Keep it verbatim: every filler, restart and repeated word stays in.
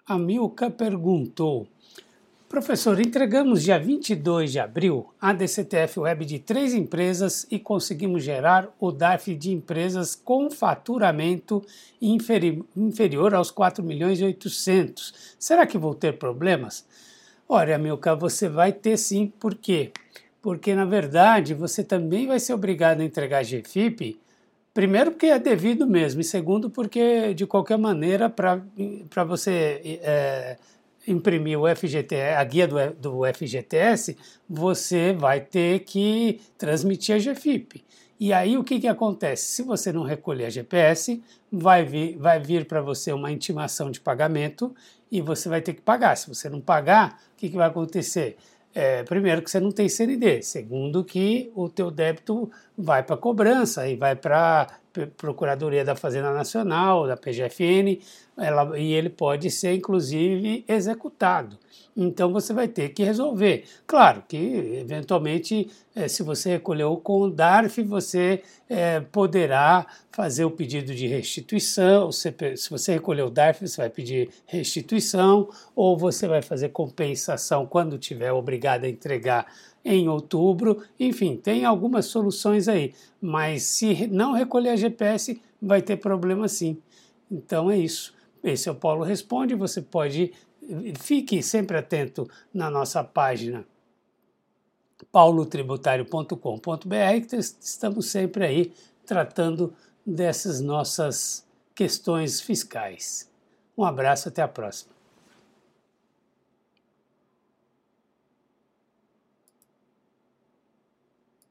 A Milka perguntou: professor, entregamos dia vinte e dois de abril a D C T F Web de três empresas e conseguimos gerar o D A R F de empresas com faturamento inferi- inferior aos quatro milhões e oitocentos. Será que vou ter problemas? Olha, Milka, você vai ter sim. Por quê? Porque, na verdade, você também vai ser obrigado a entregar G F I P. Primeiro, porque é devido mesmo, e segundo, porque, de qualquer maneira, para você é, imprimir o F G T S, a guia do, do F G T S, você vai ter que transmitir a G F I P. E aí, o que, que acontece? Se você não recolher a G P S, vai vir, vai vir para você uma intimação de pagamento e você vai ter que pagar. Se você não pagar, o que, que vai acontecer? É, primeiro que você não tem C N D, segundo que o teu débito vai para cobrança e vai para a Procuradoria da Fazenda Nacional, da P G F N, ela, e ele pode ser inclusive executado. Então você vai ter que resolver. Claro que eventualmente, é, se você recolheu com o D A R F, você é, poderá fazer o pedido de restituição. Se, se você recolheu o D A R F, você vai pedir restituição, ou você vai fazer compensação quando tiver obrigado a entregar em outubro. Enfim, tem algumas soluções aí, mas se não recolher a G P S, vai ter problema sim. Então é isso. Esse é o Paulo Responde. Você pode, fique sempre atento na nossa página paulo tributário ponto com ponto b r, que estamos sempre aí tratando dessas nossas questões fiscais. Um abraço, até a próxima.